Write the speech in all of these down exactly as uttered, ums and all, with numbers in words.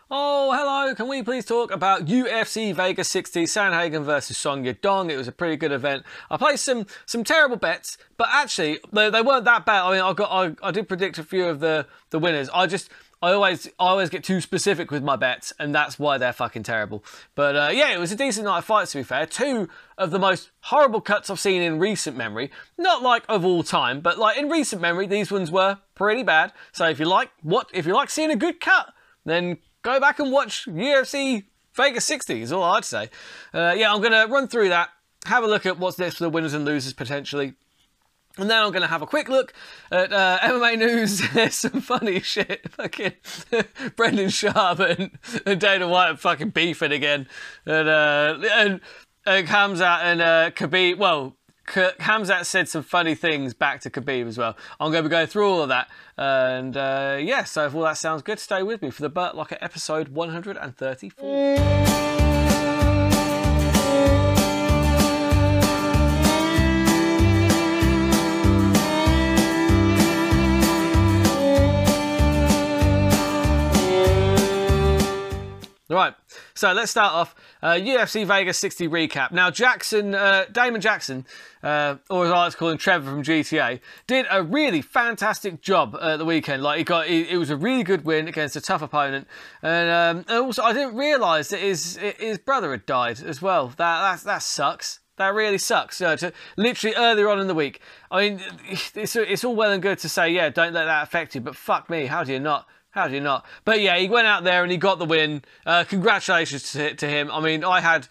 Oh, hello, can we please talk about U F C Vegas sixty, Sandhagen versus Song Yadong? It was a pretty good event. I placed some some terrible bets, but actually, they, they weren't that bad. I mean, I got I, I did predict a few of the, the winners. I just... I always I always get too specific with my bets, and that's why they're fucking terrible. But uh, yeah, it was a decent night of fights, to be fair. Two of the most horrible cuts I've seen in recent memory. Not like of all time, but like in recent memory, these ones were pretty bad. So if you like what if you like seeing a good cut, then go back and watch U F C Vegas sixty is all I'd say. Uh, yeah, I'm gonna run through that, have a look at what's next for the winners and losers potentially. And then I'm going to have a quick look at uh, M M A news. There's some funny shit. Fucking Brendan Schaub and, and Dana White are fucking beefing again. And, uh, and, and Khamzat and uh, Khabib, well, K Khamzat said some funny things back to Khabib as well. I'm going to be going through all of that. And uh, yeah, so if all that sounds good, stay with me for the Burt Locker episode one hundred thirty-four. Right, so let's start off uh, U F C Vegas sixty recap. Now, Jackson, uh, Damon Jackson, uh, or as I like to call him, Trevor from G T A, did a really fantastic job at the weekend. Like he got, he, it was a really good win against a tough opponent, and, um, and also I didn't realise that his his brother had died as well. That that that sucks. That really sucks. You know, to, literally earlier on in the week. I mean, it's it's all well and good to say, yeah, don't let that affect you, but fuck me, how do you not? How do you not? But yeah, he went out there and he got the win. Uh, congratulations to, to him. I mean, I had...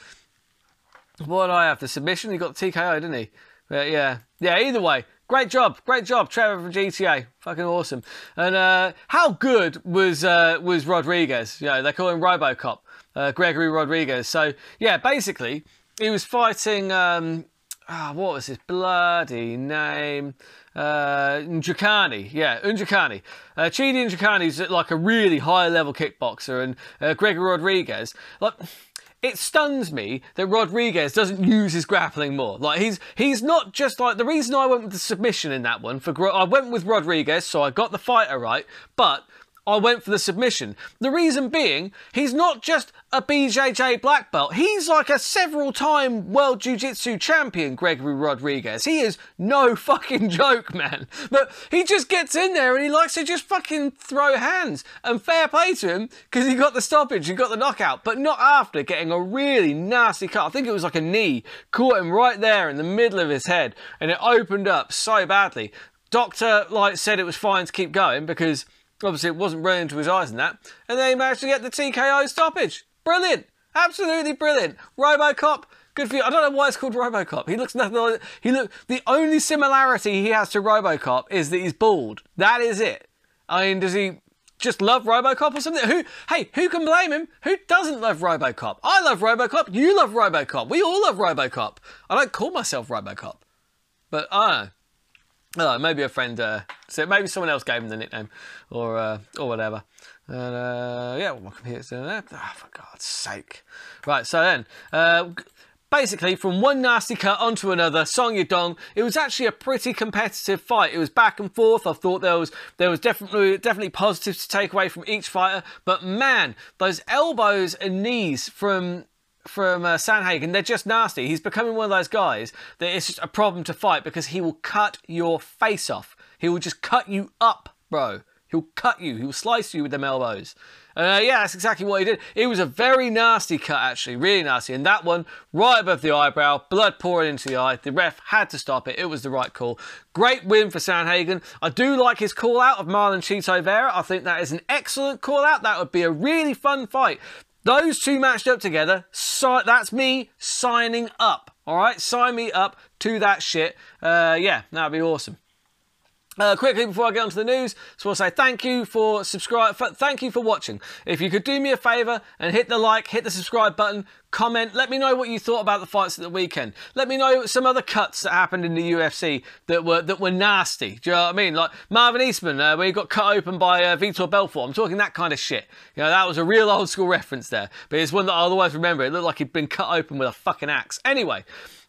What did I have? The submission? He got the T K O, didn't he? But yeah. Yeah, either way. Great job. Great job, Trevor from G T A. Fucking awesome. And uh, how good was uh, was Rodriguez? You know, they call him Robocop. Uh, Gregory Rodriguez. So, yeah, basically, he was fighting... Um, ah, what was his bloody name? Uh, Njokuani, yeah, Njokuani. Uh, Chidi Njokuani's like a really high-level kickboxer, and uh, Gregory Rodriguez, like, it stuns me that Rodriguez doesn't use his grappling more. Like, he's he's not just like, the reason I went with the submission in that one, for I went with Rodriguez, so I got the fighter right, but I went for the submission. The reason being, he's not just a B J J black belt. He's like a several-time World Jiu-Jitsu champion, Gregory Rodriguez. He is no fucking joke, man. But he just gets in there and he likes to just fucking throw hands. And fair play to him, because he got the stoppage, he got the knockout, but not after getting a really nasty cut. I think it was like a knee. Caught him right there in the middle of his head, and it opened up so badly. Doctor, like, said it was fine to keep going, because... obviously, it wasn't running into his eyes and that. And then he managed to get the T K O stoppage. Brilliant. Absolutely brilliant. Robocop, good for you. I don't know why it's called Robocop. He looks nothing like... He look, the only similarity he has to Robocop is that he's bald. That is it. I mean, does he just love Robocop or something? Who? Hey, who can blame him? Who doesn't love Robocop? I love Robocop. You love Robocop. We all love Robocop. I don't call myself Robocop. But I don't know. Oh, maybe a friend, uh, so maybe someone else gave him the nickname, or uh, or whatever. And uh, yeah, well, my computer's doing that. Oh, for God's sake! Right, so then, uh, basically, from one nasty cut onto another, Song Yadong. It was actually a pretty competitive fight. It was back and forth. I thought there was there was definitely definitely positives to take away from each fighter, but man, those elbows and knees from. from uh, Sandhagen, they're just nasty. He's becoming one of those guys that it's just a problem to fight because he will cut your face off. He will just cut you up, bro. He'll cut you. He'll slice you with them elbows. Uh, yeah, that's exactly what he did. It was a very nasty cut, actually. Really nasty. And that one, right above the eyebrow, blood pouring into the eye. The ref had to stop it. It was the right call. Great win for Sandhagen. I do like his call-out of Marlon Chito Vera. I think that is an excellent call-out. That would be a really fun fight. Those two matched up together, so that's me signing up, all right? Sign me up to that shit. Uh, yeah, that'd be awesome. Uh, quickly, before I get on to the news, just want to say thank you for subscribe. Thank you for watching. If you could do me a favour and hit the like, hit the subscribe button, comment, let me know what you thought about the fights at the weekend. Let me know some other cuts that happened in the U F C that were that were nasty. Do you know what I mean? Like Marvin Eastman, uh, where he got cut open by uh, Vitor Belfort. I'm talking that kind of shit. You know, that was a real old school reference there, but it's one that I'll always remember. It looked like he'd been cut open with a fucking axe. Anyway.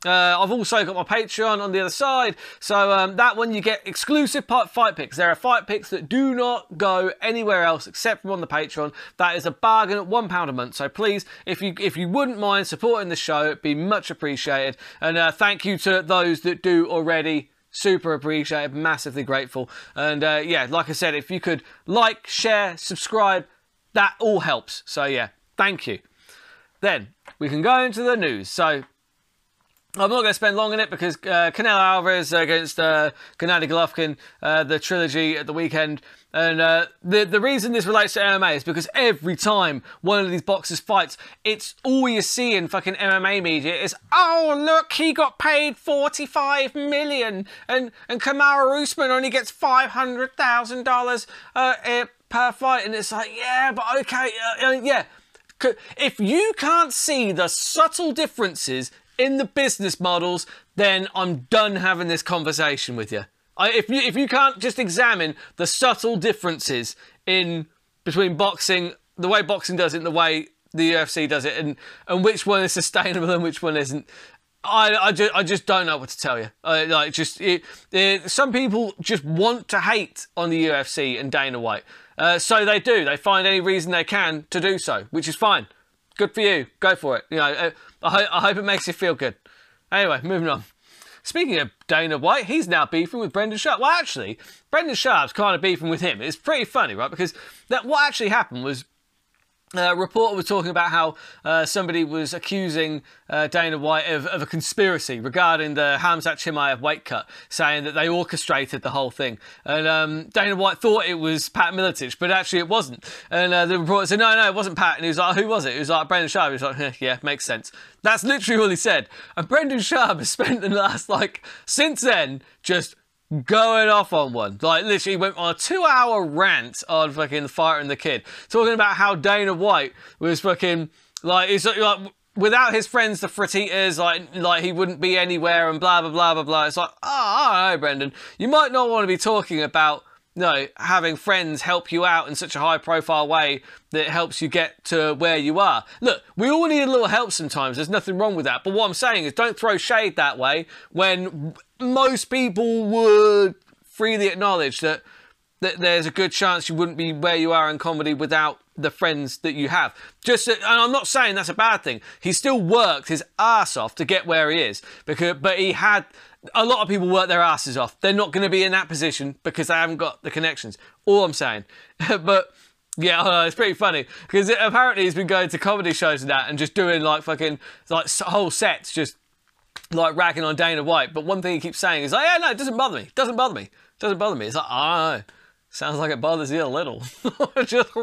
Uh, I've also got my Patreon on the other side, so um, that one you get exclusive fight picks. There are fight picks that do not go anywhere else except from on the Patreon. That is a bargain at one pound a month. So please, if you if you wouldn't mind supporting the show, it'd be much appreciated. And uh, thank you to those that do already. Super appreciated, massively grateful. And uh, yeah, like I said, if you could like, share, subscribe, that all helps. So yeah, thank you. Then we can go into the news. So I'm not going to spend long on it because uh, Canelo Alvarez against uh, Gennady Golovkin, uh, the trilogy at the weekend. And uh, the, the reason this relates to M M A is because every time one of these boxers fights, it's all you see in fucking M M A media is, oh, look, he got paid forty-five million and, and Kamaru Usman only gets five hundred thousand dollars uh, per fight. And it's like, yeah, but okay, uh, uh, yeah. If you can't see the subtle differences in the business models, then I'm done having this conversation with you. I, if you if you can't just examine the subtle differences in between boxing, the way boxing does it, and the way the U F C does it, and and which one is sustainable and which one isn't, I I just I just don't know what to tell you. I, like just it, it, some people just want to hate on the U F C and Dana White, uh, so they do. They find any reason they can to do so, which is fine. Good for you. Go for it. You know, uh, I, ho I hope it makes you feel good. Anyway, moving on. Speaking of Dana White, he's now beefing with Brendan Sharp. Well, actually, Brendan Sharp's kind of beefing with him. It's pretty funny, right? Because that what actually happened was a reporter was talking about how uh, somebody was accusing uh, Dana White of, of a conspiracy regarding the Khamzat Chimaev weight cut, saying that they orchestrated the whole thing. And um, Dana White thought it was Pat Miletich, but actually it wasn't. And uh, the reporter said, no, no, it wasn't Pat. And he was like, who was it? He was like, Brendan Sharp. He was like, eh, yeah, makes sense. That's literally all he said. And Brendan Sharp has spent the last, like, since then, just going off on one. Like, literally went on a two-hour rant on fucking The Fighter and the Kid, talking about how Dana White was fucking, like, he's like, without his friends, the Fertittas, like, like he wouldn't be anywhere and blah, blah, blah, blah, blah. It's like, oh, I don't know, Brendan. You might not want to be talking about, you know, having friends help you out in such a high-profile way that helps you get to where you are. Look, we all need a little help sometimes. There's nothing wrong with that. But what I'm saying is don't throw shade that way when most people would freely acknowledge that, that there's a good chance you wouldn't be where you are in comedy without the friends that you have. Just, and I'm not saying that's a bad thing. He still worked his ass off to get where he is, because, but he had... A lot of people work their asses off. They're not going to be in that position because they haven't got the connections. All I'm saying. But, yeah, I know, it's pretty funny. Because apparently he's been going to comedy shows and that and just doing, like, fucking, like, whole sets just, like, ragging on Dana White. But one thing he keeps saying is, like, yeah, no, it doesn't bother me. It doesn't bother me. It doesn't bother me. It's like, I don't know. Sounds like it bothers you a little. Just,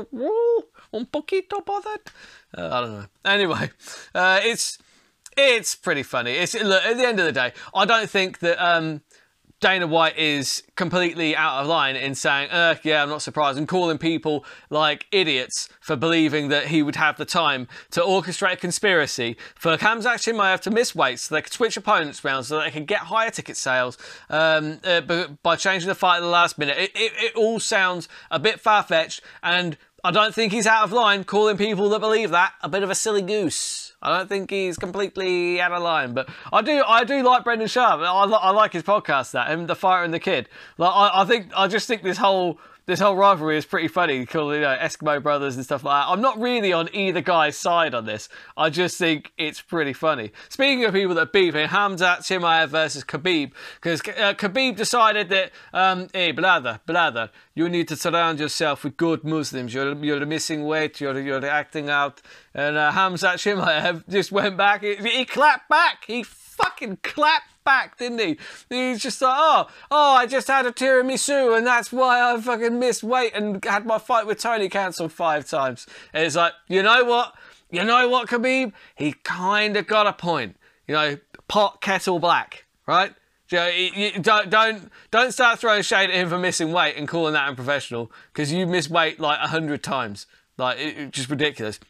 un poquito bothered? Uh, I don't know. Anyway, uh, it's... It's pretty funny. It's, look, at the end of the day, I don't think that um, Dana White is completely out of line in saying, uh, yeah, I'm not surprised, and calling people like idiots for believing that he would have the time to orchestrate a conspiracy for Khamzat Chimaev to miss weight so they could switch opponents around so they could get higher ticket sales um, uh, by changing the fight at the last minute. It, it, it all sounds a bit far-fetched, and I don't think he's out of line calling people that believe that a bit of a silly goose. I don't think he's completely out of line, but I do I do like Brendan Sharp. I, I like his podcast, that, and The Fighter and the Kid. Like, I, I think I just think this whole this whole rivalry is pretty funny, called, you know, Eskimo Brothers and stuff like that. I'm not really on either guy's side on this. I just think it's pretty funny. Speaking of people that beef, Khamzat Chimaev versus Khabib, because uh, Khabib decided that, um, hey, brother, brother, you need to surround yourself with good Muslims. You're, you're missing weight. You're, you're acting out. And uh, Khamzat Chimaev just went back. He, he clapped back. He fucking clapped back, didn't he? He was just like, oh, oh, I just had a tiramisu and that's why I fucking missed weight and had my fight with Tony cancelled five times. And it's like, you know what? You know what, Khabib? He kind of got a point. You know, pot, kettle, black, right? You know, you, you don't, don't, don't start throwing shade at him for missing weight and calling that unprofessional, because you missed weight like a hundred times. Like, it, it's just ridiculous.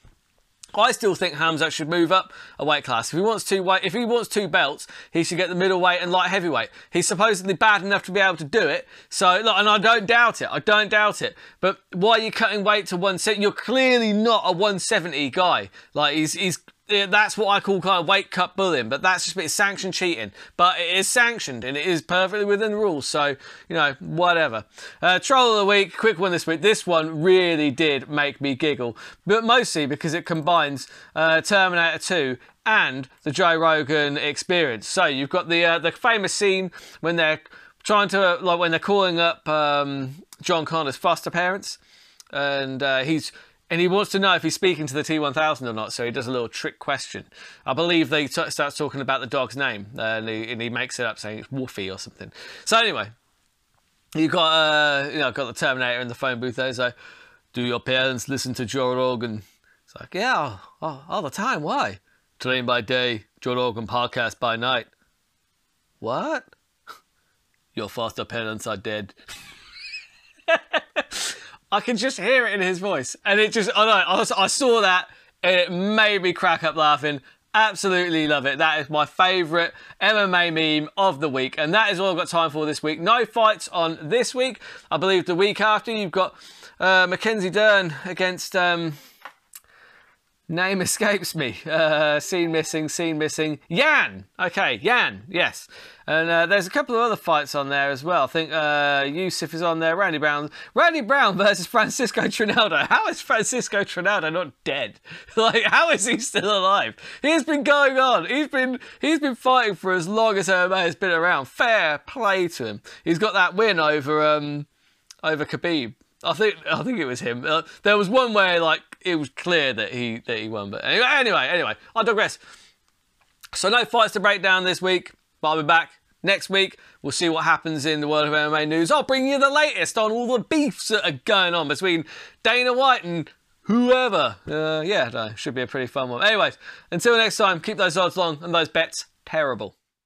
I still think Khamzat should move up a weight class. If he wants two weight, if he wants two belts, he should get the middleweight and light heavyweight. He's supposedly bad enough to be able to do it. So, look, and I don't doubt it. I don't doubt it. But why are you cutting weight to one seventy? You're clearly not a one seventy guy. Like, he's he's that's what I call kind of weight cut bullying, but that's just it's sanctioned cheating. But it is sanctioned and it is perfectly within the rules. So, you know, whatever. Uh, troll of the week, quick one this week. This one really did make me giggle, but mostly because it combines uh, Terminator two and the Joe Rogan Experience. So you've got the uh, the famous scene when they're trying to, like when they're calling up um, John Connor's foster parents, and uh, he's And he wants to know if he's speaking to the T one thousand or not, so he does a little trick question. I believe they t starts talking about the dog's name, uh, and, he, and he makes it up saying it's Woofy or something. So anyway, you got uh, you know, got the Terminator in the phone booth there. So, do your parents listen to Joe Rogan? It's like, yeah, all, all the time. Why? Train by day, Joe Rogan podcast by night. What? Your foster parents are dead. I can just hear it in his voice, and it just, I know, I, I saw that, and it made me crack up laughing. Absolutely love it. That is my favourite M M A meme of the week, and that is all I've got time for this week. No fights on this week. I believe the week after, you've got uh, Mackenzie Dern against... Um, Name escapes me. Uh, scene missing, scene missing. Yan! Okay, Yan, yes. And uh, there's a couple of other fights on there as well. I think uh, Yusuf is on there. Randy Brown. Randy Brown versus Francisco Trinaldo. How is Francisco Trinaldo not dead? Like, how is he still alive? He's been going on. He's been he's been fighting for as long as M M A has been around. Fair play to him. He's got that win over um over Khabib. I think I think it was him. Uh, there was one where like it was clear that he that he won, but anyway, anyway, anyway, I digress. So no fights to break down this week, but I'll be back next week. We'll see what happens in the world of M M A news. I'll bring you the latest on all the beefs that are going on between Dana White and whoever. Uh, yeah, no, should be a pretty fun one. Anyways, until next time, keep those odds long and those bets terrible.